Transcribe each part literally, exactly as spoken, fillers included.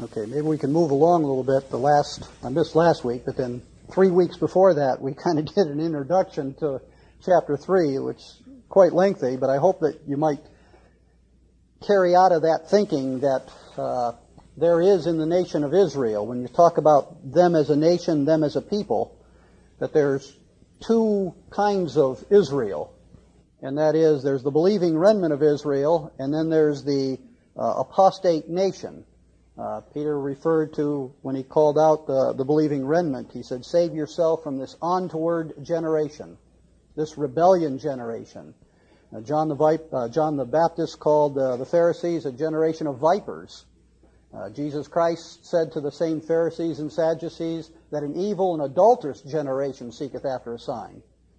Okay, maybe we can move along a little bit. The last, I missed last week, but then three weeks before that, we kind of did an introduction to chapter three, which is quite lengthy, but I hope that you might carry out of that thinking that uh, there is in the nation of Israel, when you talk about them as a nation, them as a people, that there's two kinds of Israel. And that is, there's the believing remnant of Israel, and then there's the uh, apostate nation. Uh, Peter referred to, when he called out the, the believing remnant, he said, save yourself from this untoward generation, this rebellion generation. Uh, John, the Vi- uh, John the Baptist called uh, the Pharisees a generation of vipers. Uh, Jesus Christ said to the same Pharisees and Sadducees that an evil and adulterous generation seeketh after a sign.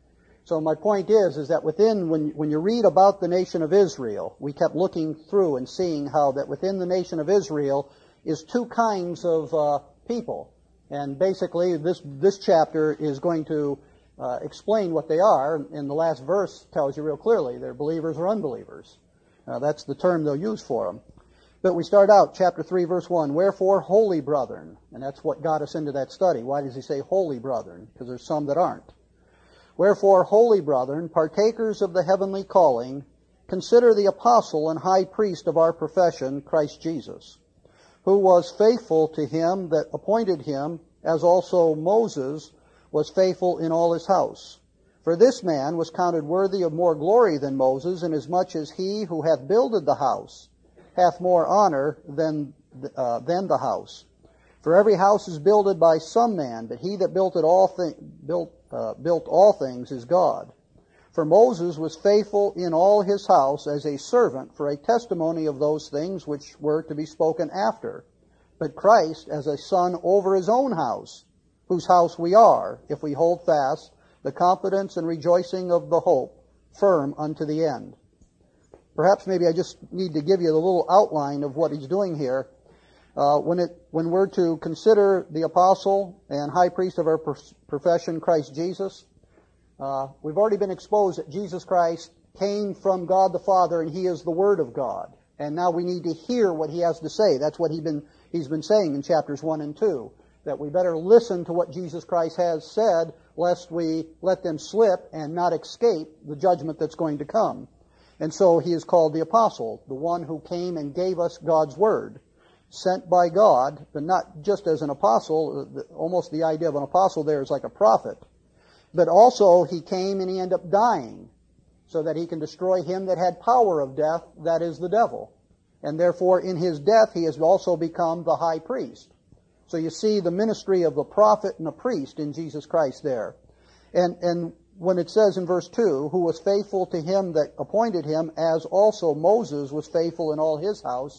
So my point is, is that within, when, when you read about the nation of Israel, we kept looking through and seeing how that within the nation of Israel is two kinds of uh, people. And basically, this, this chapter is going to uh, explain what they are. And the last verse tells you real clearly, they're believers or unbelievers. Uh, that's the term they'll use for them. But we start out, chapter three, verse one, wherefore, holy brethren. And that's what got us into that study. Why does he say holy brethren? Because there's some that aren't. Wherefore, holy brethren, partakers of the heavenly calling, consider the apostle and high priest of our profession, Christ Jesus, who was faithful to him that appointed him, as also Moses was faithful in all his house. For this man was counted worthy of more glory than Moses, inasmuch as he who hath builded the house hath more honor than, uh, than the house. For every house is builded by some man, but he that built it all thi- built uh, built all things is God. For Moses was faithful in all his house as a servant for a testimony of those things which were to be spoken after. But Christ as a son over his own house, whose house we are, if we hold fast the confidence and rejoicing of the hope firm unto the end. Perhaps maybe I just need to give you a little outline of what he's doing here. Uh, when it when we're to consider the apostle and high priest of our profession, Christ Jesus, uh, we've already been exposed that Jesus Christ came from God the Father, and he is the Word of God. And now we need to hear what he has to say. That's what he been, he's been saying in chapters one and two, that we better listen to what Jesus Christ has said, lest we let them slip and not escape the judgment that's going to come. And so he is called the apostle, the one who came and gave us God's Word, sent by God, but not just as an apostle. Almost the idea of an apostle there is like a prophet. But also he came and he ended up dying so that he can destroy him that had power of death, that is the devil. And therefore in his death he has also become the high priest. So you see the ministry of the prophet and the priest in Jesus Christ there. And, and when it says in verse two, who was faithful to him that appointed him, as also Moses was faithful in all his house,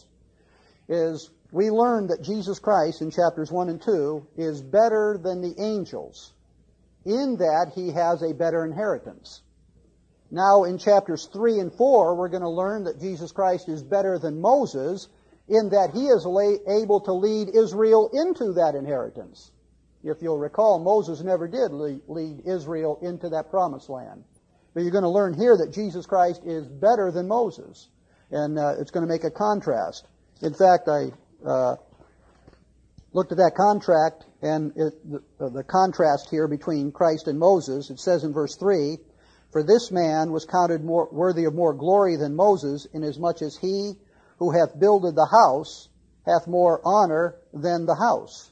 is we learn that Jesus Christ in chapters one and two is better than the angels, in that he has a better inheritance. Now in chapters three and four, we're going to learn that Jesus Christ is better than Moses, in that he is able to lead Israel into that inheritance. If you'll recall, Moses never did lead Israel into that promised land. But you're going to learn here that Jesus Christ is better than Moses. And uh, it's going to make a contrast. In fact, I uh, looked at that contract, and it, the, the contrast here between Christ and Moses. It says in verse three, for this man was counted more worthy of more glory than Moses, inasmuch as he who hath builded the house hath more honor than the house.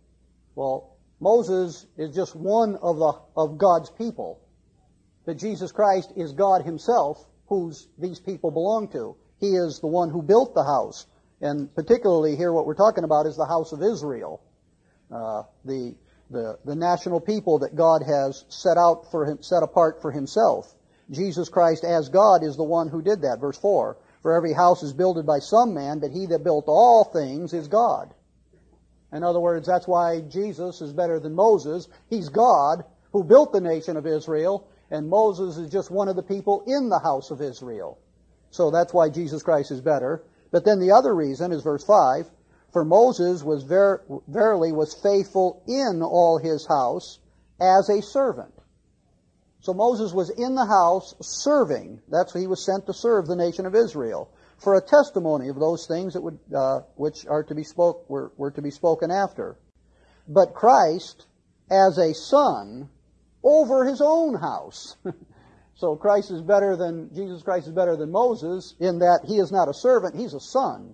Well, Moses is just one of the of God's people. But Jesus Christ is God himself, whose these people belong to. He is the one who built the house. And particularly here what we're talking about is the house of Israel. Uh, the, the, the national people that God has set out for him, set apart for himself. Jesus Christ as God is the one who did that. Verse four, for every house is builded by some man, but he that built all things is God. In other words, that's why Jesus is better than Moses. He's God who built the nation of Israel, and Moses is just one of the people in the house of Israel. So that's why Jesus Christ is better. But then the other reason is verse five, for Moses was ver- verily was faithful in all his house as a servant. So Moses was in the house serving. That's what he was sent to serve the nation of Israel. for a testimony of those things that would, uh, which are to be spoke, were, were to be spoken after. But Christ as a son over his own house. So Christ is better than, Jesus Christ is better than Moses in that he is not a servant, he's a son.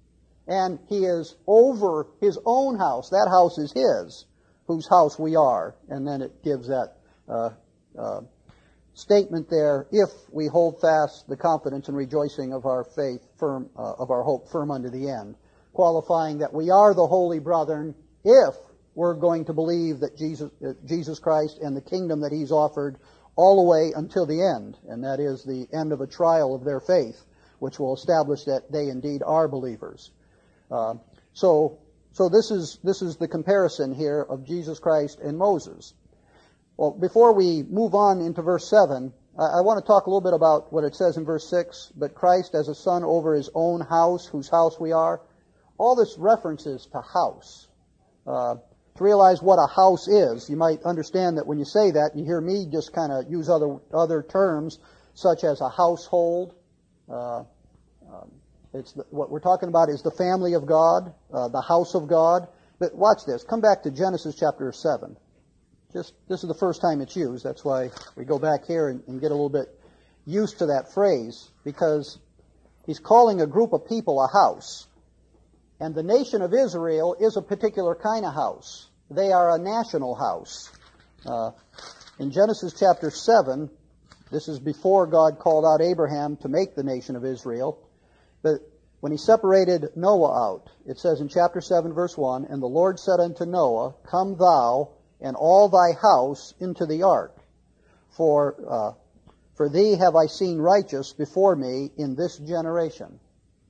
And he is over his own house. That house is his, whose house we are. And then it gives that uh, uh, statement there, if we hold fast the confidence and rejoicing of our faith firm, uh, of our hope firm unto the end, qualifying that we are the holy brethren if we're going to believe that Jesus, uh, Jesus Christ and the kingdom that he's offered all the way until the end, and that is the end of a trial of their faith, which will establish that they indeed are believers. Uh, so, so this is this is the comparison here of Jesus Christ and Moses. Well, before we move on into verse seven, I, I want to talk a little bit about what it says in verse six. But Christ as a son over his own house, whose house we are. All this references to house. Uh, To realize what a house is, you might understand that when you say that, you hear me just kind of use other other terms, such as a household. Uh, um, it's the, what we're talking about is the family of God, uh, the house of God. But watch this. Come back to Genesis chapter seven. Just this is the first time it's used. That's why we go back here and, and get a little bit used to that phrase, because he's calling a group of people a house. And the nation of Israel is a particular kind of house. They are a national house. Uh, in Genesis chapter seven, this is before God called out Abraham to make the nation of Israel. But when he separated Noah out, it says in chapter seven, verse one, "And the Lord said unto Noah, Come thou and all thy house into the ark, for uh, for thee have I seen righteous before me in this generation."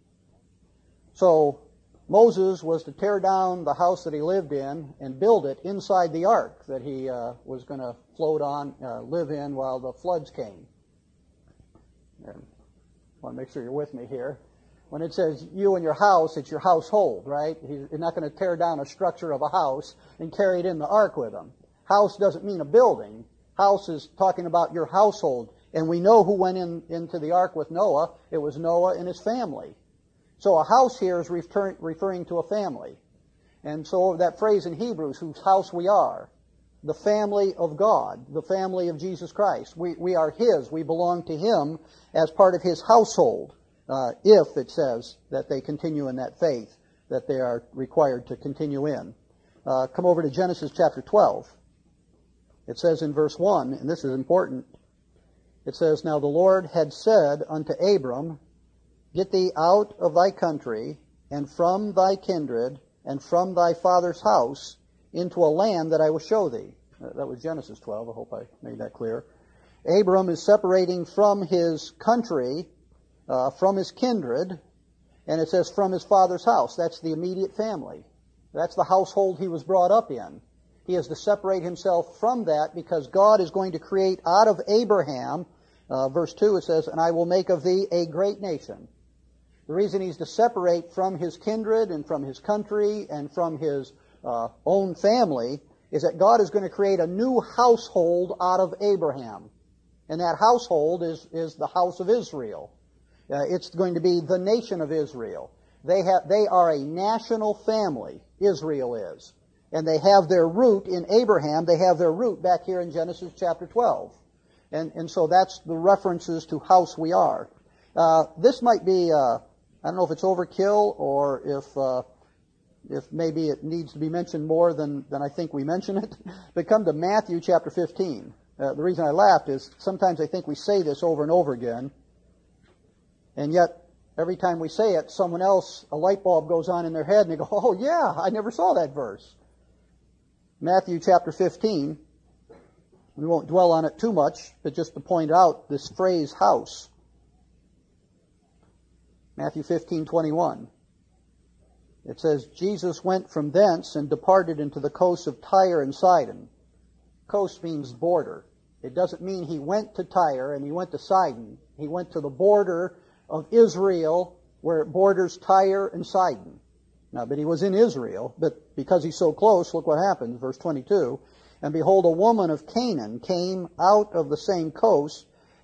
So Moses was to tear down the house that he lived in and build it inside the ark that he uh, was going to float on, uh, live in while the floods came. And I want to make sure you're with me here. When it says you and your house, it's your household, right? He's not going to tear down a structure of a house and carry it in the ark with him. House doesn't mean a building. House is talking about your household. And we know who went in into the ark with Noah. It was Noah and his family. So a house here is refer- referring to a family. And so that phrase in Hebrews, whose house we are, the family of God, the family of Jesus Christ. We, we are his. We belong to him as part of his household, uh, if it says that they continue in that faith that they are required to continue in. Uh, come over to Genesis chapter twelve. It says in verse one, and this is important, it says, "Now the Lord had said unto Abram, Get thee out of thy country, and from thy kindred, and from thy father's house, into a land that I will show thee." That was Genesis twelve. I hope I made that clear. Abram is separating from his country, uh, from his kindred, and it says from his father's house. That's the immediate family. That's the household he was brought up in. He has to separate himself from that because God is going to create out of Abraham, uh, verse two, it says, "And I will make of thee a great nation." The reason he's to separate from his kindred and from his country and from his uh, own family is that God is going to create a new household out of Abraham. And that household is, is the house of Israel. Uh, it's going to be the nation of Israel. They have, they are a national family, Israel is. And they have their root in Abraham. They have their root back here in Genesis chapter twelve. And, and so that's the references to house we are. Uh, this might be... Uh, I don't know if it's overkill or if uh, if maybe it needs to be mentioned more than, than I think we mention it. But come to Matthew chapter fifteen. Uh, the reason I laughed is sometimes I think we say this over and over again, and yet every time we say it, someone else, a light bulb goes on in their head and they go, "Oh yeah, I never saw that verse." Matthew chapter fifteen. We won't dwell on it too much, but just to point out this phrase, house. Matthew fifteen twenty-one. It says, "Jesus went from thence and departed into the coast of Tyre and Sidon." Coast means border. It doesn't mean he went to Tyre and he went to Sidon. He went to the border of Israel where it borders Tyre and Sidon. Now, but he was in Israel, but because he's so close, look what happens, verse twenty-two. "And behold, a woman of Canaan came out of the same coast,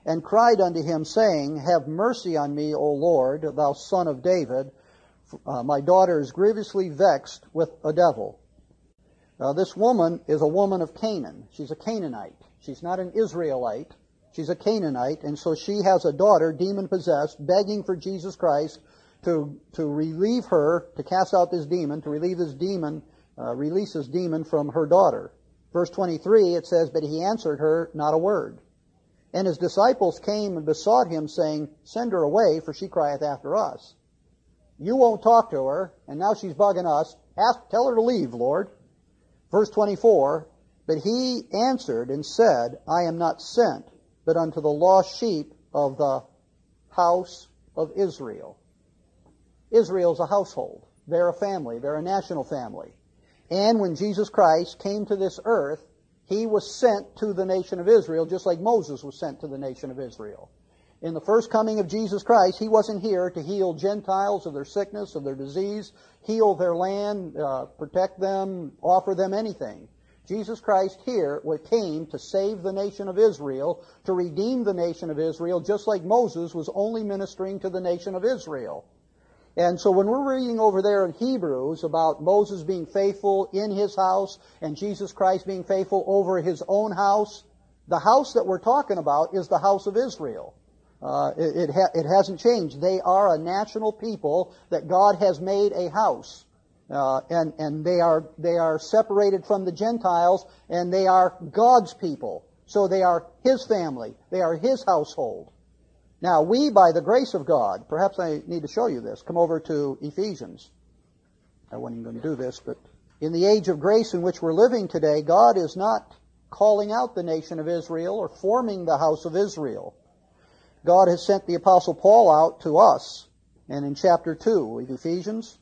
and cried unto him, saying, Have mercy on me, O Lord, thou son of David. Uh, my daughter is grievously vexed with a devil. Uh, this woman is a woman of Canaan. She's a Canaanite. She's not an Israelite. She's a Canaanite, and so she has a daughter, demon-possessed, begging for Jesus Christ to, to relieve her, to cast out this demon, to relieve this demon, uh, release this demon from her daughter. Verse twenty-three, it says, But he answered her not a word. And his disciples came and besought him, saying, Send her away, for she crieth after us. You won't talk to her, and now she's bugging us. Ask, tell her to leave, Lord. Verse twenty-four, But he answered and said, I am not sent, but unto the lost sheep of the house of Israel. Israel's a household. They're a family. They're a national family. And when Jesus Christ came to this earth, he was sent to the nation of Israel, just like Moses was sent to the nation of Israel. In the first coming of Jesus Christ, he wasn't here to heal Gentiles of their sickness, of their disease, heal their land, uh, protect them, offer them anything. Jesus Christ here came to save the nation of Israel, to redeem the nation of Israel, just like Moses was only ministering to the nation of Israel. And so when we're reading over there in Hebrews about Moses being faithful in his house and Jesus Christ being faithful over his own house, the house that we're talking about is the house of Israel. Uh, it, it, ha- it hasn't changed. They are a national people that God has made a house. Uh, and, and they are, they are separated from the Gentiles, and they are God's people. So they are His family. They are His household. Now, we, by the grace of God, perhaps I need to show you this. Come over to Ephesians. I wasn't even going to do this, but in the age of grace in which we're living today, God is not calling out the nation of Israel or forming the house of Israel. God has sent the Apostle Paul out to us. And in chapter two of Ephesians,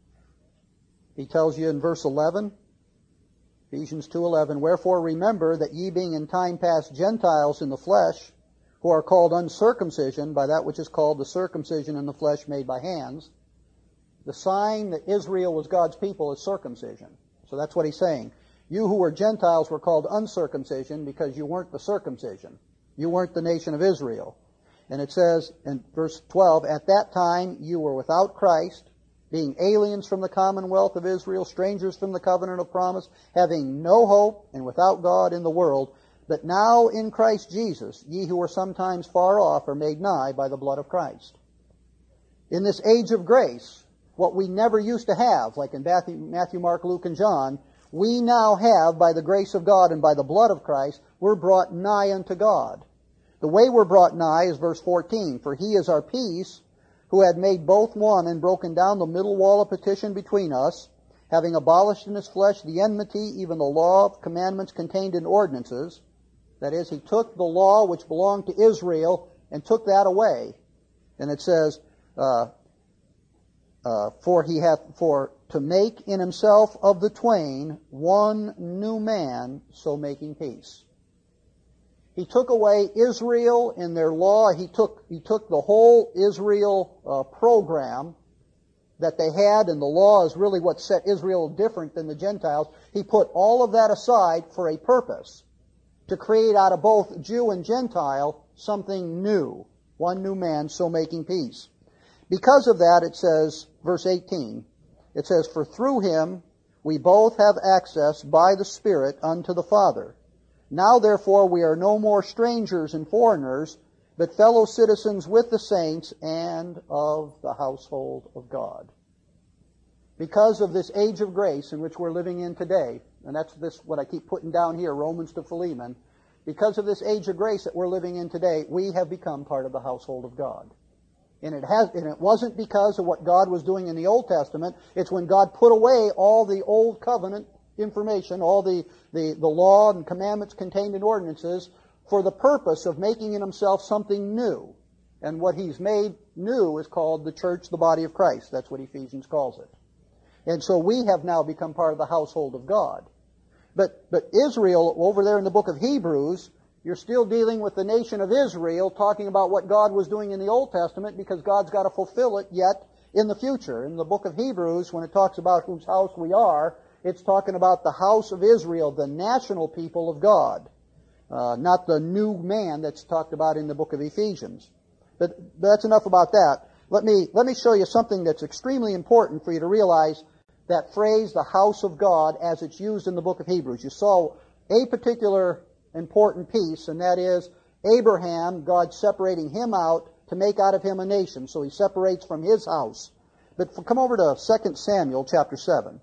he tells you in verse eleven, Ephesians two eleven, Wherefore remember that ye being in time past Gentiles in the flesh, who are called uncircumcision by that which is called the circumcision in the flesh made by hands. The sign that Israel was God's people is circumcision. So that's what he's saying. You who were Gentiles were called uncircumcision because you weren't the circumcision. You weren't the nation of Israel. And it says in verse twelve, At that time you were without Christ, being aliens from the commonwealth of Israel, strangers from the covenant of promise, having no hope and without God in the world. But now in Christ Jesus, ye who were sometimes far off are made nigh by the blood of Christ. In this age of grace, what we never used to have, like in Matthew, Mark, Luke, and John, we now have, by the grace of God and by the blood of Christ, we're brought nigh unto God. The way we're brought nigh is verse fourteen, For he is our peace, who had made both one and broken down the middle wall of petition between us, having abolished in his flesh the enmity, even the law of commandments contained in ordinances. That is, he took the law which belonged to Israel and took that away. And it says, uh, uh, for he hath, for to make in himself of the twain one new man, so making peace. He took away Israel and their law. He took, he took the whole Israel uh, program that they had, and the law is really what set Israel different than the Gentiles. He put all of that aside for a purpose, to create out of both Jew and Gentile something new. One new man, so making peace. Because of that, it says, verse eighteen, it says, For through him we both have access by the Spirit unto the Father. Now therefore we are no more strangers and foreigners, but fellow citizens with the saints and of the household of God. Because of this age of grace in which we're living in today, and that's this what I keep putting down here, Romans to Philemon, because of this age of grace that we're living in today, we have become part of the household of God. And it has, and it wasn't because of what God was doing in the Old Testament. It's when God put away all the old covenant information, all the, the, the law and commandments contained in ordinances, for the purpose of making in himself something new. And what he's made new is called the church, the body of Christ. That's what Ephesians calls it. And so we have now become part of the household of God. But, but Israel, over there in the book of Hebrews, you're still dealing with the nation of Israel, talking about what God was doing in the Old Testament, because God's got to fulfill it yet in the future. In the book of Hebrews, when it talks about whose house we are, it's talking about the house of Israel, the national people of God. uh, not the new man that's talked about in the book of Ephesians. But, but that's enough about that. Let me, let me show you something that's extremely important for you to realize that phrase, the house of God, as it's used in the book of Hebrews. You saw a particular important piece, and that is Abraham, God separating him out to make out of him a nation. So he separates from his house. But come over to Second Samuel chapter seven.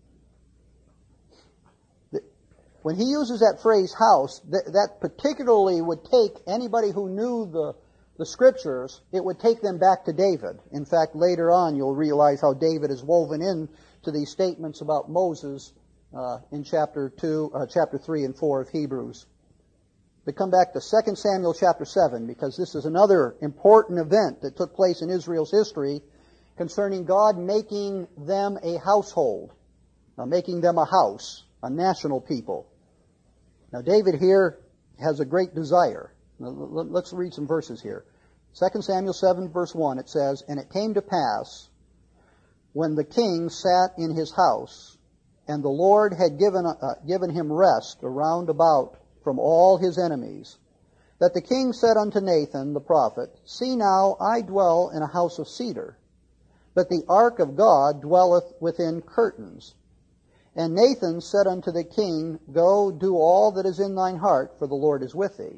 When he uses that phrase house, that, that particularly would take anybody who knew the, the Scriptures, it would take them back to David. In fact, later on you'll realize how David is woven in to these statements about Moses uh, in chapter two, uh, chapter three and four of Hebrews. But come back to Second Samuel chapter seven, because this is another important event that took place in Israel's history concerning God making them a household, uh, making them a house, a national people. Now David here has a great desire. Now, let's read some verses here. Second Samuel seven verse one, it says, "And it came to pass, when the king sat in his house, and the Lord had given, uh, given him rest around about from all his enemies, that the king said unto Nathan the prophet, See now, I dwell in a house of cedar, but the ark of God dwelleth within curtains. And Nathan said unto the king, Go, do all that is in thine heart, for the Lord is with thee."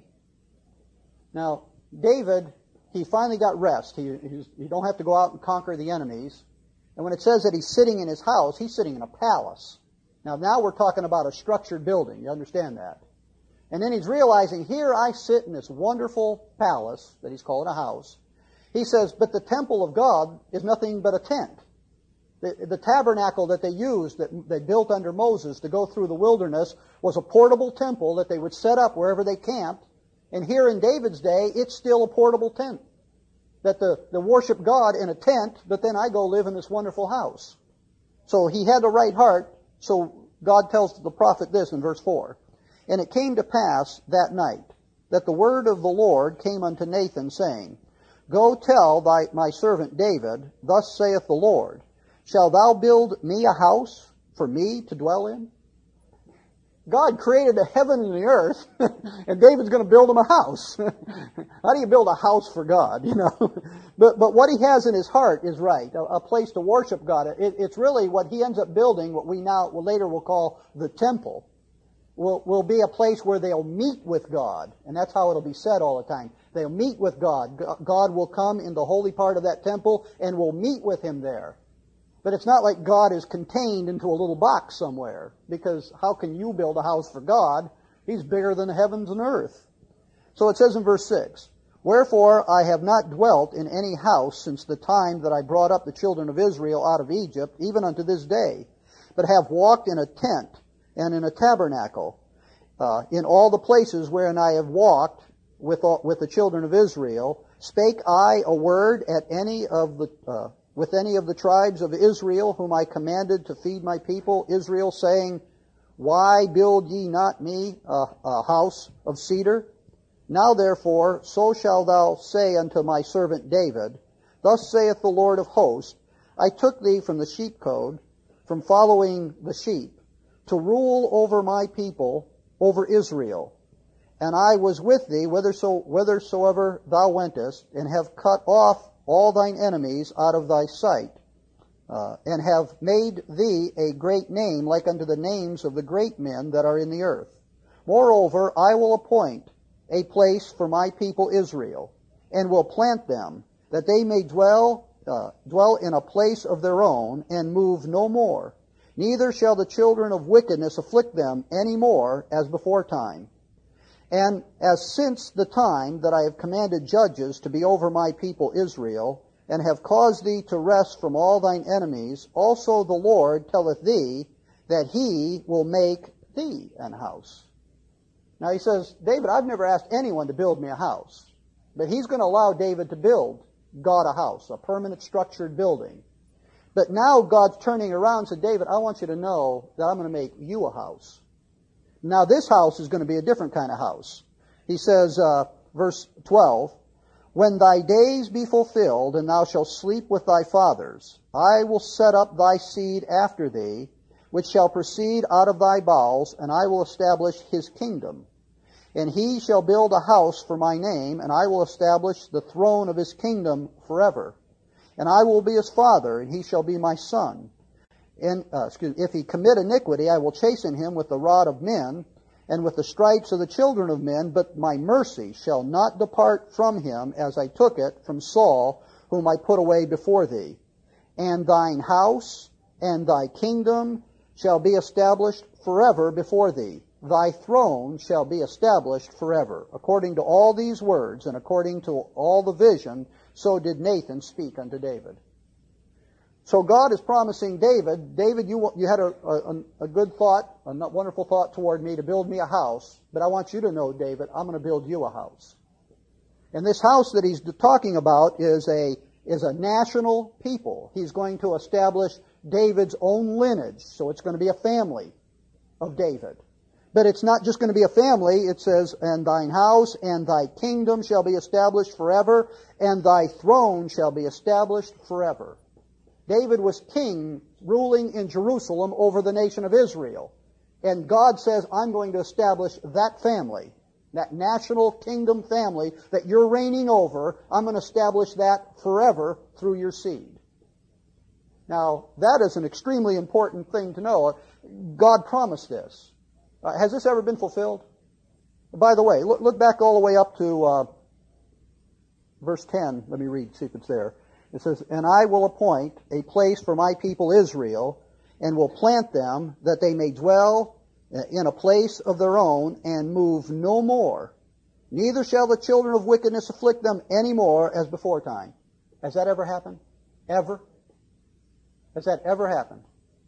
Now, David, he finally got rest. He, he's, you don't have to go out and conquer the enemies. And when it says that he's sitting in his house, he's sitting in a palace. Now, now we're talking about a structured building. You understand that? And then he's realizing, here I sit in this wonderful palace that he's calling a house. He says, but the temple of God is nothing but a tent. The, the tabernacle that they used, that they built under Moses to go through the wilderness, was a portable temple that they would set up wherever they camped. And here in David's day, it's still a portable tent. That the, the worship God in a tent, but then I go live in this wonderful house. So he had the right heart. So God tells the prophet this in verse four. "And it came to pass that night, that the word of the Lord came unto Nathan, saying, Go tell thy, my servant David, Thus saith the Lord, Shall thou build me a house for me to dwell in?" God created the heaven and the earth, and David's going to build him a house. How do you build a house for God, you know? But but what he has in his heart is right, a, a place to worship God. It, it's really what he ends up building, what we now well, later will call the temple, will, will be a place where they'll meet with God. And that's how it'll be said all the time. They'll meet with God. God will come in the holy part of that temple, and will meet with him there. But it's not like God is contained into a little box somewhere, because how can you build a house for God? He's bigger than the heavens and earth. So it says in verse six, "Wherefore I have not dwelt in any house since the time that I brought up the children of Israel out of Egypt, even unto this day, but have walked in a tent and in a tabernacle, uh, in all the places wherein I have walked with all, with the children of Israel. Spake I a word at any of the uh, with any of the tribes of Israel, whom I commanded to feed my people Israel, saying, Why build ye not me a, a house of cedar? Now therefore, so shalt thou say unto my servant David, Thus saith the Lord of hosts, I took thee from the sheepcote, from following the sheep, to rule over my people, over Israel. And I was with thee whithersoever thou wentest, and have cut off all thine enemies out of thy sight, uh, and have made thee a great name, like unto the names of the great men that are in the earth. Moreover, I will appoint a place for my people Israel, and will plant them, that they may dwell uh, dwell in a place of their own, and move no more. Neither shall the children of wickedness afflict them any more, as beforetime. And as since the time that I have commanded judges to be over my people Israel, and have caused thee to rest from all thine enemies, also the Lord telleth thee that he will make thee an house. Now he says, David, I've never asked anyone to build me a house, but he's going to allow David to build God a house, a permanent structured building. But now God's turning around and said, David, I want you to know that I'm going to make you a house. Now this house is going to be a different kind of house. He says, uh, verse twelve, When thy days be fulfilled, and thou shalt sleep with thy fathers, I will set up thy seed after thee, which shall proceed out of thy bowels, and I will establish his kingdom. And he shall build a house for my name, and I will establish the throne of his kingdom forever. And I will be his father, and he shall be my son. And uh, excuse me, if he commit iniquity, I will chasten him with the rod of men, and with the stripes of the children of men, but my mercy shall not depart from him, as I took it from Saul, whom I put away before thee. And thine house and thy kingdom shall be established forever before thee. Thy throne shall be established forever. According to all these words, and according to all the vision, so did Nathan speak unto David. So God is promising David, David, you, you had a, a, a good thought, a wonderful thought toward me to build me a house, but I want you to know, David, I'm going to build you a house. And this house that he's talking about is a, is a national people. He's going to establish David's own lineage, so it's going to be a family of David. But it's not just going to be a family. It says, and thine house and thy kingdom shall be established forever, and thy throne shall be established forever. David was king, ruling in Jerusalem over the nation of Israel. And God says, I'm going to establish that family, that national kingdom family that you're reigning over. I'm going to establish that forever through your seed. Now, that is an extremely important thing to know. God promised this. Uh, has this ever been fulfilled? By the way, look, look back all the way up to uh, verse ten. Let me read, see if it's there. It says, and I will appoint a place for my people Israel, and will plant them, that they may dwell in a place of their own, and move no more. Neither shall the children of wickedness afflict them any more as before time. Has that ever happened? Ever? Has that ever happened?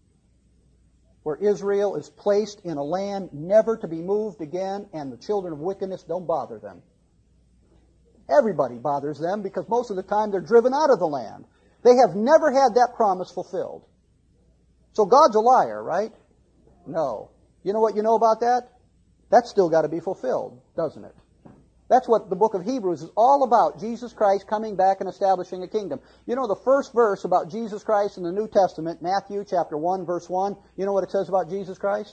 Where Israel is placed in a land never to be moved again, and the children of wickedness don't bother them. Everybody bothers them because most of the time they're driven out of the land. They have never had that promise fulfilled. So God's a liar, right? No. You know what you know about that? That's still got to be fulfilled, doesn't it? That's what the book of Hebrews is all about, Jesus Christ coming back and establishing a kingdom. You know the first verse about Jesus Christ in the New Testament, Matthew chapter one, verse one, you know what it says about Jesus Christ?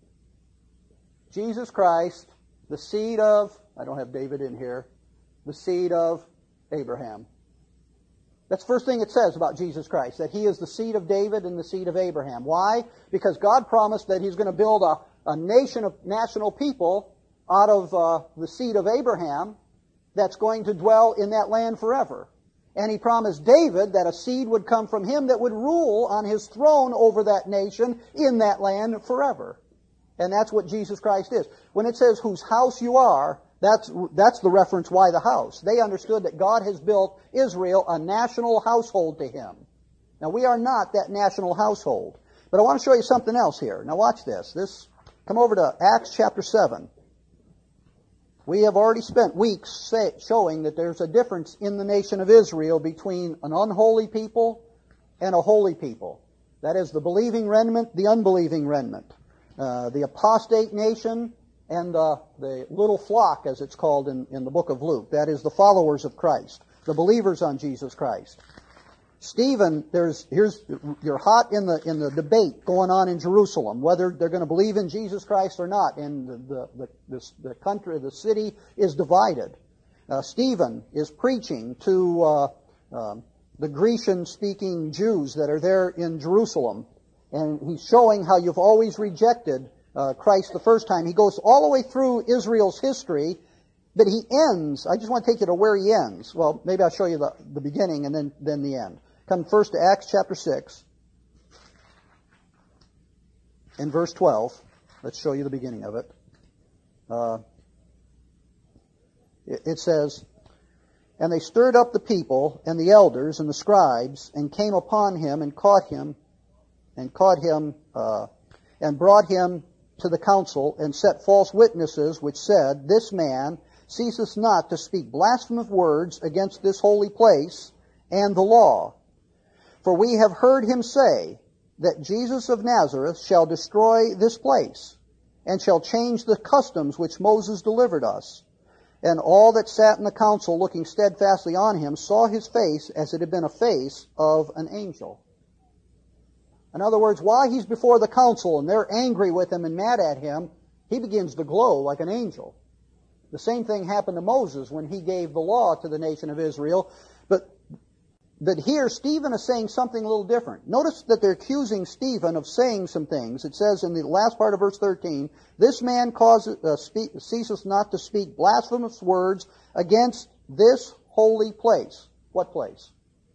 Jesus Christ, the seed of, I don't have David in here, the seed of Abraham. That's the first thing it says about Jesus Christ, that He is the seed of David and the seed of Abraham. Why? Because God promised that He's going to build a, a nation of national people out of uh, the seed of Abraham that's going to dwell in that land forever. And He promised David that a seed would come from him that would rule on his throne over that nation in that land forever. And that's what Jesus Christ is. When it says whose house you are, That's, that's the reference why the house. They understood that God has built Israel a national household to Him. Now, we are not that national household. But I want to show you something else here. Now, watch this. This, come over to Acts chapter seven. We have already spent weeks say, showing that there's a difference in the nation of Israel between an unholy people and a holy people. That is the believing remnant, the unbelieving remnant. Uh, the apostate nation, and uh, the little flock, as it's called in, in the book of Luke. That is the followers of Christ, the believers on Jesus Christ. Stephen, there's here's you're hot in the in the debate going on in Jerusalem whether they're going to believe in Jesus Christ or not, and the the the, the, the country, the city is divided. Uh, Stephen is preaching to uh, uh, the Grecian-speaking Jews that are there in Jerusalem, and he's showing how you've always rejected Uh, Christ the first time. He goes all the way through Israel's history, but he ends, I just want to take you to where he ends. Well, maybe I'll show you the, the beginning and then, then the end. Come first to Acts chapter six, in verse twelve. Let's show you the beginning of it. Uh, it, it says, and they stirred up the people and the elders and the scribes, and came upon him and caught him, and caught him, uh, and brought him to the council, and set false witnesses, which said, this man ceaseth not to speak blasphemous words against this holy place and the law. For we have heard him say that Jesus of Nazareth shall destroy this place, and shall change the customs which Moses delivered us. And all that sat in the council, looking steadfastly on him, saw his face as it had been a face of an angel. In other words, while he's before the council and they're angry with him and mad at him, he begins to glow like an angel. The same thing happened to Moses when he gave the law to the nation of Israel. But, but here, Stephen is saying something a little different. Notice that they're accusing Stephen of saying some things. It says in the last part of verse thirteen, this man causes, uh, speak, ceases not to speak blasphemous words against this holy place. What place?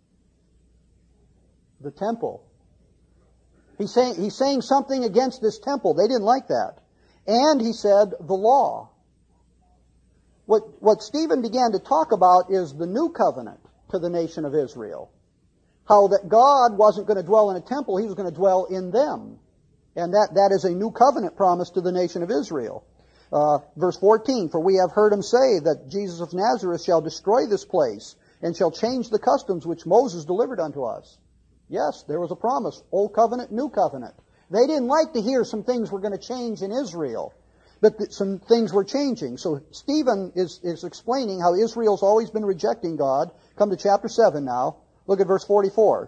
The temple. He's saying, he's saying something against this temple. They didn't like that. And he said the law. What, what Stephen began to talk about is the new covenant to the nation of Israel. How that God wasn't going to dwell in a temple, He was going to dwell in them. And that, that is a new covenant promise to the nation of Israel. Uh, verse fourteen, for we have heard Him say that Jesus of Nazareth shall destroy this place and shall change the customs which Moses delivered unto us. Yes, there was a promise. Old covenant, new covenant. They didn't like to hear some things were going to change in Israel. But th- some things were changing. So Stephen is, is explaining how Israel's always been rejecting God. Come to chapter seven now. Look at verse forty-four.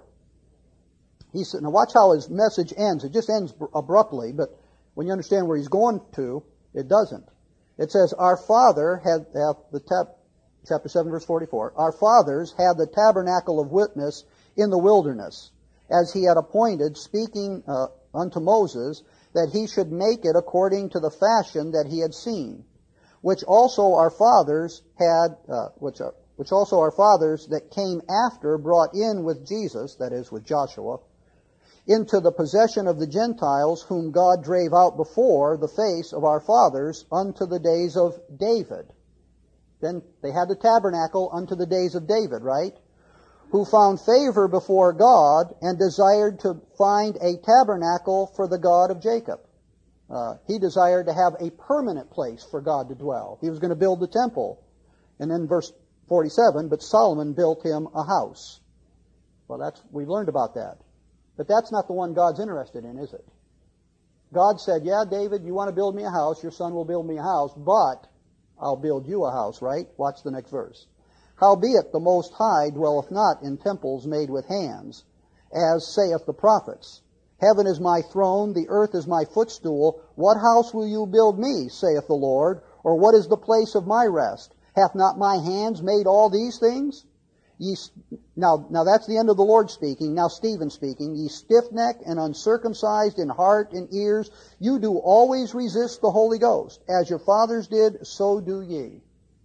He said, now watch how his message ends. It just ends abruptly, but when you understand where he's going to, it doesn't. It says, our father had, uh, the tab, chapter seven verse forty-four, our fathers had the tabernacle of witness in the wilderness, as he had appointed, speaking uh, unto Moses, that he should make it according to the fashion that he had seen, which also our fathers had, uh, which are, which also our fathers that came after brought in with Jesus, that is, with Joshua, into the possession of the Gentiles, whom God drave out before the face of our fathers unto the days of David. Then they had the tabernacle unto the days of David, right? Who found favor before God and desired to find a tabernacle for the God of Jacob. Uh, he desired to have a permanent place for God to dwell. He was going to build the temple. And then verse forty-seven, but Solomon built him a house. Well, that's, we've learned about that. But that's not the one God's interested in, is it? God said, yeah, David, you want to build me a house, your son will build me a house, but I'll build you a house, right? Watch the next verse. Howbeit the Most High dwelleth not in temples made with hands, as saith the prophets. Heaven is my throne, the earth is my footstool. What house will you build me, saith the Lord? Or what is the place of my rest? Hath not my hands made all these things? Ye, now, now that's the end of the Lord speaking. Now Stephen speaking. Ye stiff-necked and uncircumcised in heart and ears, you do always resist the Holy Ghost. As your fathers did, so do ye.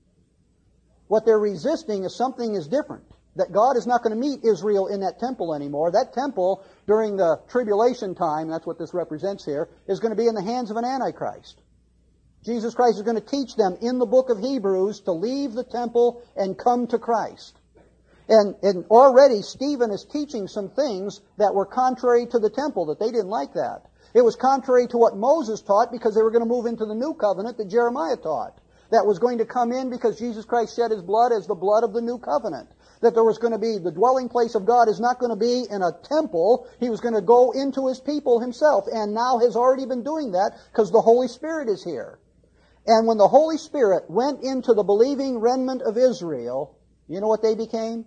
What they're resisting is something is different. That God is not going to meet Israel in that temple anymore. That temple, during the tribulation time, that's what this represents here, is going to be in the hands of an Antichrist. Jesus Christ is going to teach them in the book of Hebrews to leave the temple and come to Christ. And, and already Stephen is teaching some things that were contrary to the temple, that they didn't like that. It was contrary to what Moses taught because they were going to move into the new covenant that Jeremiah taught. That was going to come in because Jesus Christ shed His blood as the blood of the new covenant. That there was going to be, the dwelling place of God is not going to be in a temple. He was going to go into His people Himself, and now has already been doing that because the Holy Spirit is here. And when the Holy Spirit went into the believing remnant of Israel, you know what they became?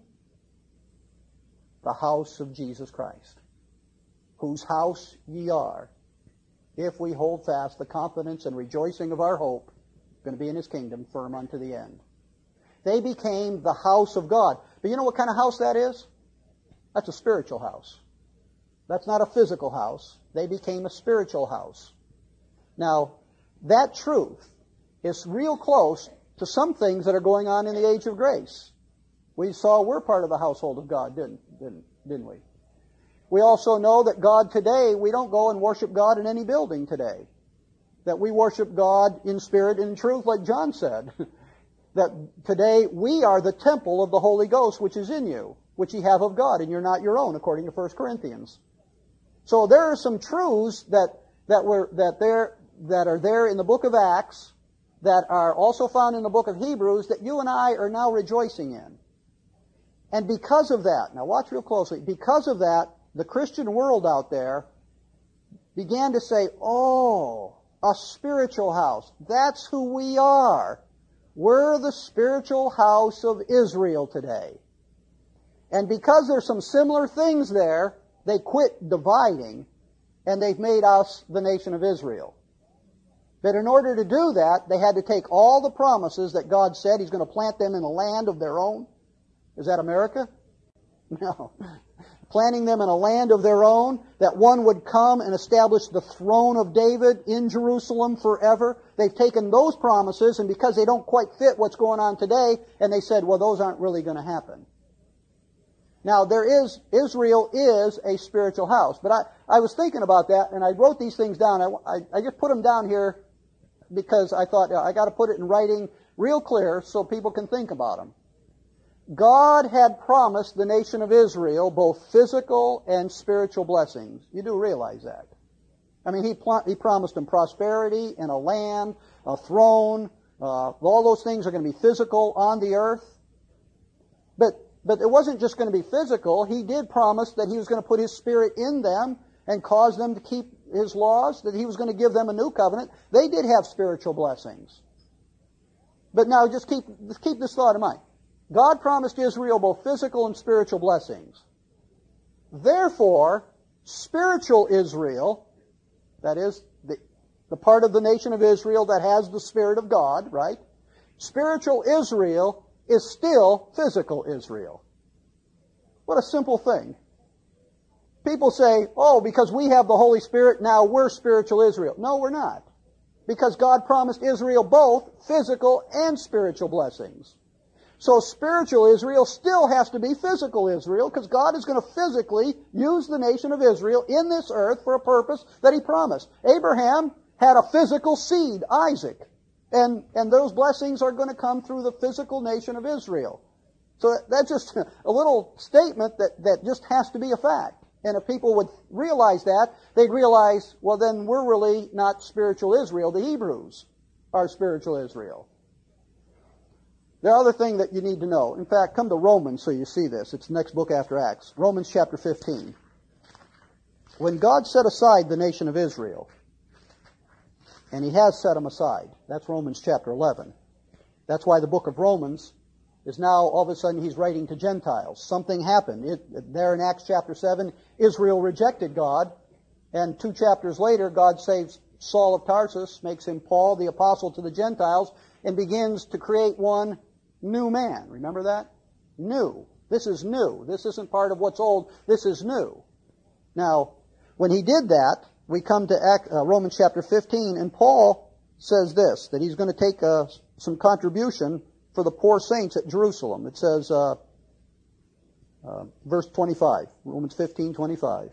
The house of Jesus Christ, whose house ye are, if we hold fast the confidence and rejoicing of our hope, going to be in His kingdom, firm unto the end. They became the house of God. But you know what kind of house that is? That's a spiritual house. That's not a physical house. They became a spiritual house. Now, that truth is real close to some things that are going on in the age of grace. We saw we're part of the household of God, didn't, didn't, didn't we? We also know that God today, we don't go and worship God in any building today. That we worship God in spirit and in truth, like John said. That today we are the temple of the Holy Ghost which is in you, which ye have of God, and you're not your own, according to First Corinthians. So there are some truths that that were that there that are there in the book of Acts that are also found in the book of Hebrews that you and I are now rejoicing in. And because of that, now watch real closely, because of that, the Christian world out there began to say, oh, a spiritual house. That's who we are. We're the spiritual house of Israel today. And because there's some similar things there, they quit dividing, and they've made us the nation of Israel. But in order to do that, they had to take all the promises that God said He's going to plant them in a land of their own. Is that America? No. Planting them in a land of their own, that one would come and establish the throne of David in Jerusalem forever. They've taken those promises, and because they don't quite fit what's going on today, and they said, well, those aren't really going to happen. Now, there is, Israel is a spiritual house. But I, I was thinking about that, and I wrote these things down. I, I, I just put them down here because I thought, I got to put it in writing real clear so people can think about them. God had promised the nation of Israel both physical and spiritual blessings. You do realize that. I mean, He, pl- he promised them prosperity and a land, a throne. Uh, all those things are going to be physical on the earth. But But it wasn't just going to be physical. He did promise that He was going to put His Spirit in them and cause them to keep His laws, that He was going to give them a new covenant. They did have spiritual blessings. But now just keep, just keep this thought in mind. God promised Israel both physical and spiritual blessings. Therefore, spiritual Israel, that is, the, the part of the nation of Israel that has the Spirit of God, right? Spiritual Israel is still physical Israel. What a simple thing. People say, oh, because we have the Holy Spirit, now we're spiritual Israel. No, we're not. Because God promised Israel both physical and spiritual blessings. So spiritual Israel still has to be physical Israel, because God is going to physically use the nation of Israel in this earth for a purpose that He promised. Abraham had a physical seed, Isaac. And, and those blessings are going to come through the physical nation of Israel. So that's just a little statement that, that just has to be a fact. And if people would realize that, they'd realize, well, then we're really not spiritual Israel. The Hebrews are spiritual Israel. The other thing that you need to know, in fact, come to Romans so you see this. It's the next book after Acts. Romans chapter fifteen. When God set aside the nation of Israel, and He has set them aside. That's Romans chapter eleven. That's why the book of Romans is now, all of a sudden, He's writing to Gentiles. Something happened. It, there in Acts chapter seven, Israel rejected God. And two chapters later, God saves Saul of Tarsus, makes him Paul, the apostle to the Gentiles, and begins to create one new man. Remember that? New. This is new. This isn't part of what's old. This is new. Now, when He did that, we come to Act, uh, Romans chapter fifteen, and Paul says this, that he's going to take uh, some contribution for the poor saints at Jerusalem. It says, uh, uh, verse twenty-five, Romans fifteen, twenty-five.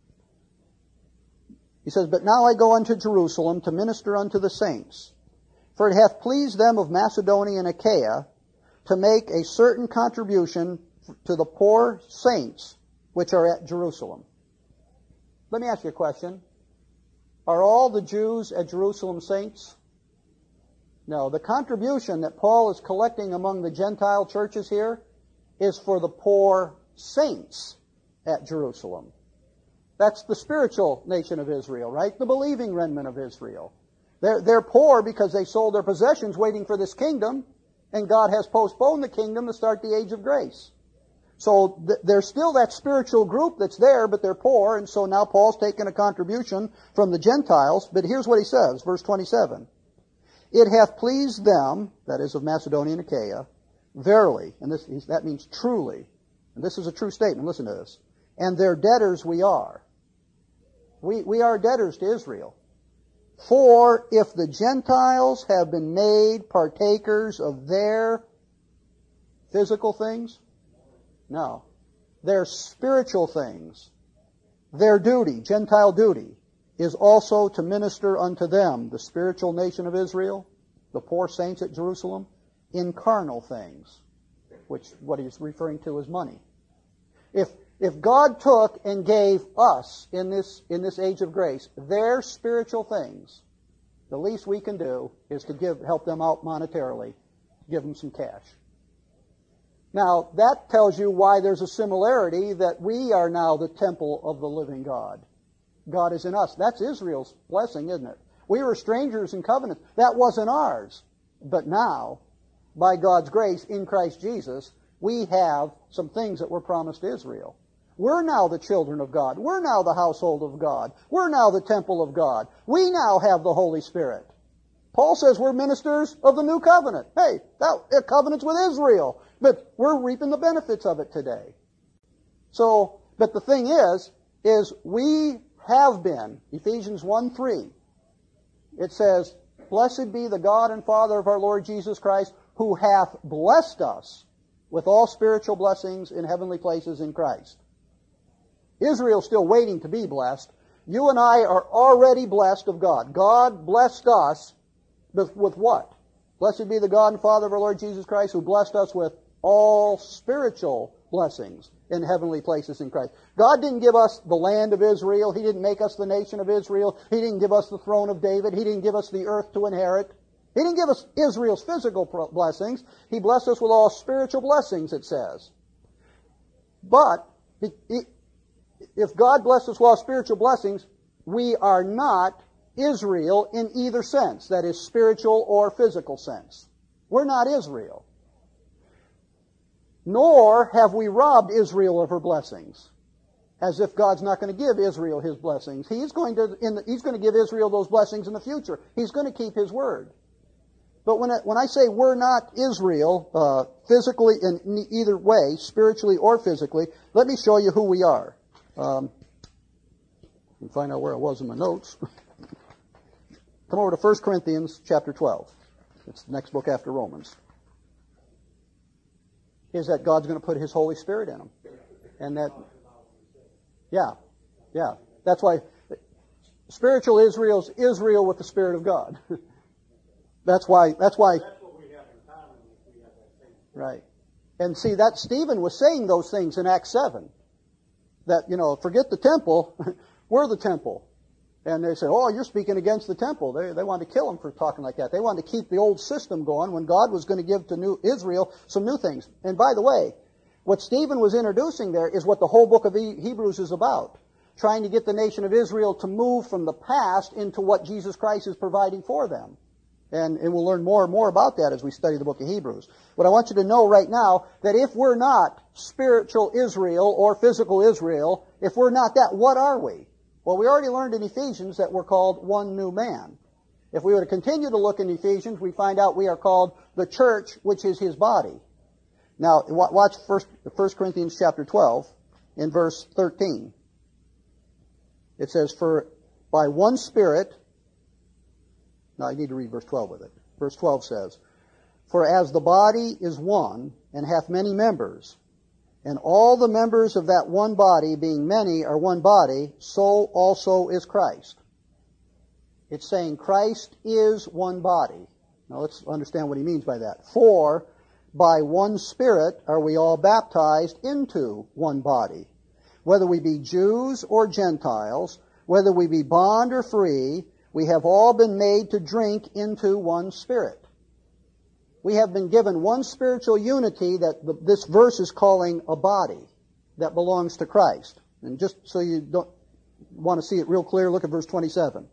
He says, but now I go unto Jerusalem to minister unto the saints, for it hath pleased them of Macedonia and Achaia to make a certain contribution to the poor saints which are at Jerusalem. Let me ask you a question. Are all the Jews at Jerusalem saints? No. The contribution that Paul is collecting among the Gentile churches here is for the poor saints at Jerusalem. That's the spiritual nation of Israel, right? The believing remnant of Israel. They're, they're poor because they sold their possessions waiting for this kingdom, and God has postponed the kingdom to start the age of grace. So th- there's still that spiritual group that's there, but they're poor, and so now Paul's taking a contribution from the Gentiles. But here's what he says, verse twenty-seven. It hath pleased them, that is of Macedonia and Achaia, verily, and this that means truly, and this is a true statement, listen to this, and their debtors we are. We, we are debtors to Israel. For if the Gentiles have been made partakers of their physical things, no, their spiritual things, their duty, Gentile duty, is also to minister unto them, the spiritual nation of Israel, the poor saints at Jerusalem, in carnal things, which what he's referring to as money. If if God took and gave us in this in this age of grace their spiritual things, the least we can do is to give help them out monetarily, give them some cash. Now, that tells you why there's a similarity that we are now the temple of the living God. God is in us. That's Israel's blessing, isn't it? We were strangers in covenant. That wasn't ours. But now, by God's grace in Christ Jesus, we have some things that were promised to Israel. We're now the children of God. We're now the household of God. We're now the temple of God. We now have the Holy Spirit. Paul says we're ministers of the new covenant. Hey, that covenant's with Israel, but we're reaping the benefits of it today. So, but the thing is, is we have been, Ephesians one three, it says, blessed be the God and Father of our Lord Jesus Christ, who hath blessed us with all spiritual blessings in heavenly places in Christ. Israel's still waiting to be blessed. You and I are already blessed of God. God blessed us with, with what? Blessed be the God and Father of our Lord Jesus Christ, who blessed us with all spiritual blessings in heavenly places in Christ. God didn't give us the land of Israel. He didn't make us the nation of Israel. He didn't give us the throne of David. He didn't give us the earth to inherit. He didn't give us Israel's physical blessings. He blessed us with all spiritual blessings, it says. But if God blessed us with all spiritual blessings, we are not Israel in either sense, that is, spiritual or physical sense. We're not Israel. Nor have we robbed Israel of her blessings, as if God's not going to give Israel His blessings. He's going to, in the, He's going to give Israel those blessings in the future. He's going to keep His word. But when I, when I say we're not Israel, uh, physically in either way, spiritually or physically, let me show you who we are. Um, you can find out where I was in my notes. Come over to First Corinthians chapter twelve. It's the next book after Romans. Is that God's going to put His Holy Spirit in them. And that, yeah, yeah. That's why spiritual Israel's Israel with the Spirit of God. That's why, that's why. That's what we have in common if we have that same. Right. And see, that Stephen was saying those things in Acts seven. That, you know, forget the temple, we're the temple. And they said, oh, you're speaking against the temple. They, they wanted to kill him for talking like that. They wanted to keep the old system going when God was going to give to new Israel some new things. And by the way, what Stephen was introducing there is what the whole book of Hebrews is about. Trying to get the nation of Israel to move from the past into what Jesus Christ is providing for them. And, and we'll learn more and more about that as we study the book of Hebrews. But I want you to know right now that if we're not spiritual Israel or physical Israel, if we're not that, what are we? Well, we already learned in Ephesians that we're called one new man. If we were to continue to look in Ephesians, we find out we are called the church, which is His body. Now, watch First Corinthians chapter twelve in verse thirteen. It says, for by one Spirit, now I need to read verse twelve with it. Verse twelve says, for as the body is one and hath many members, and all the members of that one body, being many, are one body, so also is Christ. It's saying Christ is one body. Now let's understand what he means by that. For by one Spirit are we all baptized into one body, whether we be Jews or Gentiles, whether we be bond or free, we have all been made to drink into one Spirit. We have been given one spiritual unity that the, this verse is calling a body that belongs to Christ. And just so you don't want to see it real clear, look at verse twenty-seven.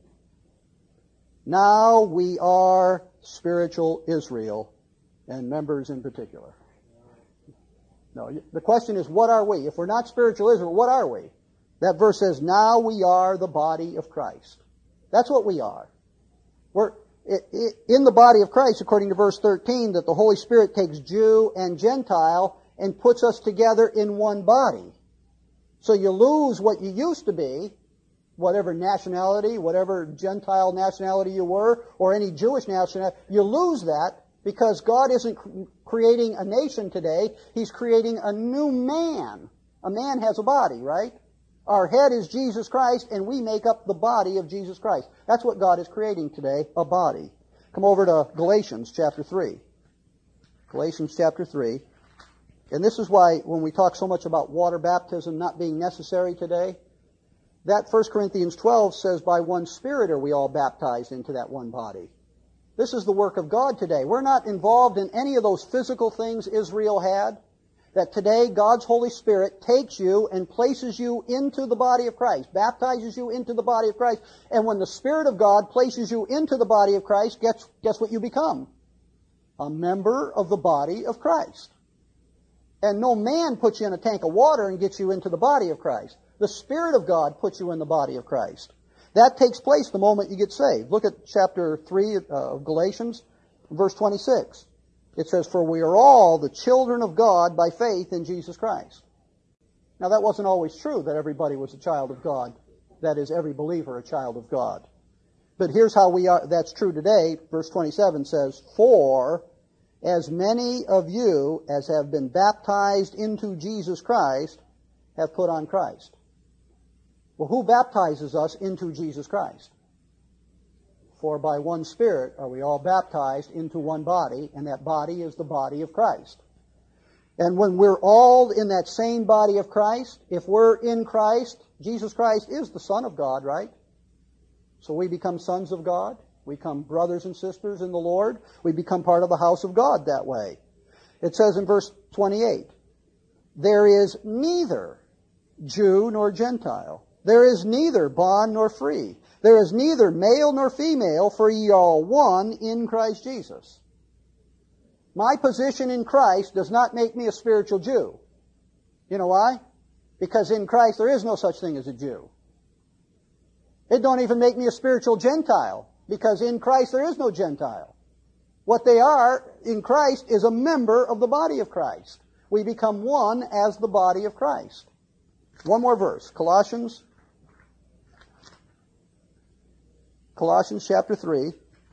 Now we are spiritual Israel, and members in particular. No, the question is, what are we? If we're not spiritual Israel, what are we? That verse says, now we are the body of Christ. That's what we are. We're in the body of Christ, according to verse thirteen, that the Holy Spirit takes Jew and Gentile and puts us together in one body. So you lose what you used to be, whatever nationality, whatever Gentile nationality you were, or any Jewish nationality. You lose that because God isn't creating a nation today. He's creating a new man. A man has a body, right? Our head is Jesus Christ, and we make up the body of Jesus Christ. That's what God is creating today, a body. Come over to Galatians chapter three. Galatians chapter three. And this is why when we talk so much about water baptism not being necessary today, that First Corinthians twelve says, by one Spirit are we all baptized into that one body. This is the work of God today. We're not involved in any of those physical things Israel had. That today God's Holy Spirit takes you and places you into the body of Christ, baptizes you into the body of Christ. And when the Spirit of God places you into the body of Christ, guess, guess what you become? A member of the body of Christ. And no man puts you in a tank of water and gets you into the body of Christ. The Spirit of God puts you in the body of Christ. That takes place the moment you get saved. Look at chapter three of Galatians, verse twenty-six. It says, "For we are all the children of God by faith in Jesus Christ." Now that wasn't always true, that everybody was a child of God. That is, every believer a child of God. But here's how we are, that's true today. Verse twenty-seven says, "For as many of you as have been baptized into Jesus Christ have put on Christ." Well, who baptizes us into Jesus Christ? "For by one Spirit are we all baptized into one body, and that body is the body of Christ." And when we're all in that same body of Christ, if we're in Christ, Jesus Christ is the Son of God, right? So we become sons of God. We become brothers and sisters in the Lord. We become part of the house of God that way. It says in verse twenty-eight, "There is neither Jew nor Gentile. There is neither bond nor free. There is neither male nor female, for ye are all one in Christ Jesus." My position in Christ does not make me a spiritual Jew. You know why? Because in Christ there is no such thing as a Jew. It don't even make me a spiritual Gentile, because in Christ there is no Gentile. What they are in Christ is a member of the body of Christ. We become one as the body of Christ. One more verse, Colossians, Colossians chapter three.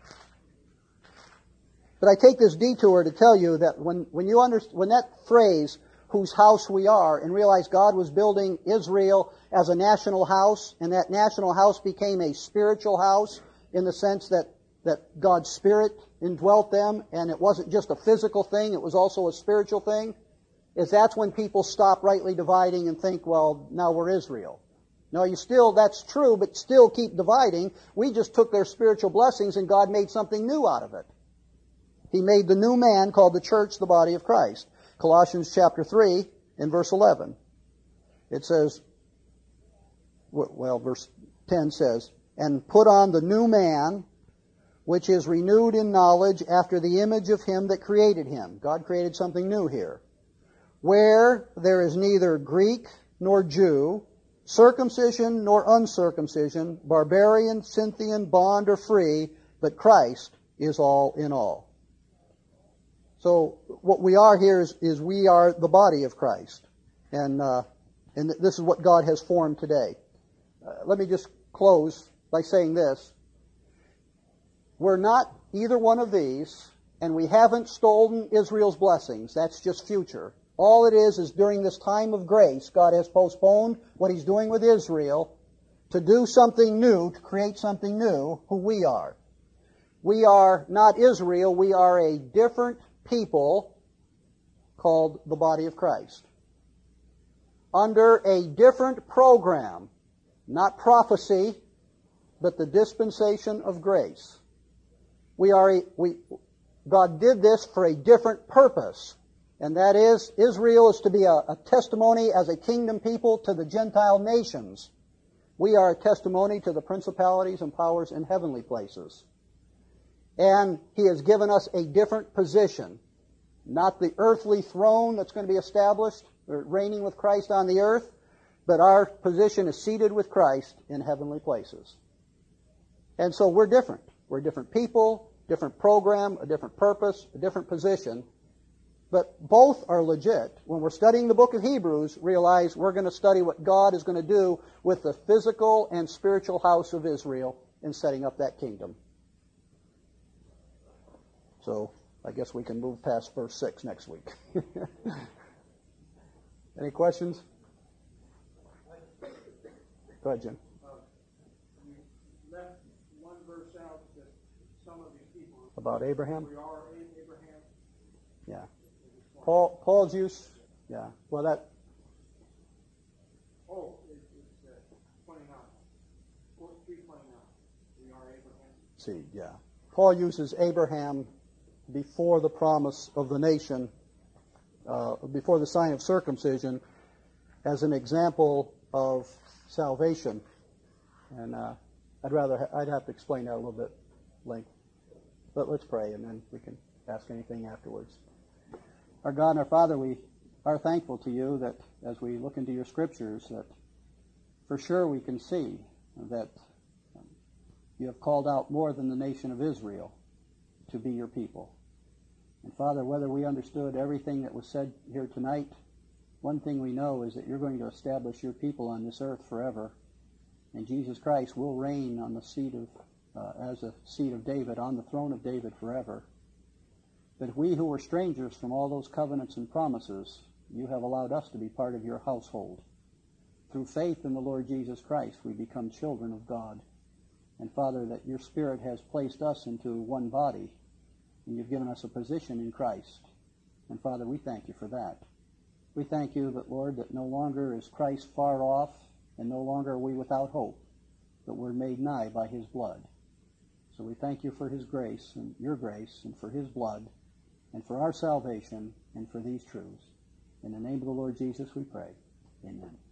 But I take this detour to tell you that when, when you understand, when that phrase, "whose house we are," and realize God was building Israel as a national house, and that national house became a spiritual house in the sense that, that God's Spirit indwelt them, and it wasn't just a physical thing, it was also a spiritual thing, is that's when people stop rightly dividing and think, well, now we're Israel. No, you still, that's true, but still keep dividing. We just took their spiritual blessings and God made something new out of it. He made the new man called the church the body of Christ. Colossians chapter three and verse eleven. It says, well, verse ten says, "And put on the new man, which is renewed in knowledge after the image of him that created him." God created something new here. "Where there is neither Greek nor Jew, circumcision nor uncircumcision, barbarian, Scythian, bond or free, but Christ is all in all." So what we are here is, is we are the body of Christ. And, uh, and this is what God has formed today. Uh, let me just close by saying this. We're not either one of these, and we haven't stolen Israel's blessings. That's just future. All it is is during this time of grace, God has postponed what He's doing with Israel to do something new, to create something new, who we are. We are not Israel. We are a different people called the body of Christ. Under a different program, not prophecy, but the dispensation of grace. We are a, we, God did this for a different purpose, and that is Israel is to be a, a testimony as a kingdom people to the Gentile nations. We are a testimony to the principalities and powers in heavenly places. And He has given us a different position. Not the earthly throne that's going to be established, or reigning with Christ on the earth, but our position is seated with Christ in heavenly places. And so we're different. We're different people, different program, a different purpose, a different position. But both are legit. When we're studying the book of Hebrews, realize we're going to study what God is going to do with the physical and spiritual house of Israel in setting up that kingdom. So I guess we can move past verse six next week. Any questions? Go ahead, Jim. Uh, you left one verse out that some of these people About Abraham? we are Abraham. Yeah. Paul, Paul's use, yeah. Well, that, Oh, it, it's uh, twenty-nine. three twenty-nine. We are Abraham. see, yeah. Paul uses Abraham before the promise of the nation, uh, before the sign of circumcision, as an example of salvation. And uh, I'd rather, ha- I'd have to explain that a little bit later. But let's pray, and then we can ask anything afterwards. Our God and our Father, we are thankful to you that as we look into your scriptures, that for sure we can see that You have called out more than the nation of Israel to be your people. And Father, whether we understood everything that was said here tonight, one thing we know is that you're going to establish your people on this earth forever. And Jesus Christ will reign on the seat of, uh, as a seat of David, on the throne of David forever. But we who were strangers from all those covenants and promises, you have allowed us to be part of your household. Through faith in the Lord Jesus Christ, we become children of God. And Father, that your Spirit has placed us into one body, and you've given us a position in Christ. And Father, we thank you for that. We thank you that, Lord, that no longer is Christ far off, and no longer are we without hope, but we're made nigh by his blood. So we thank you for his grace, and your grace, and for his blood, and for our salvation, and for these truths. In the name of the Lord Jesus we pray. Amen.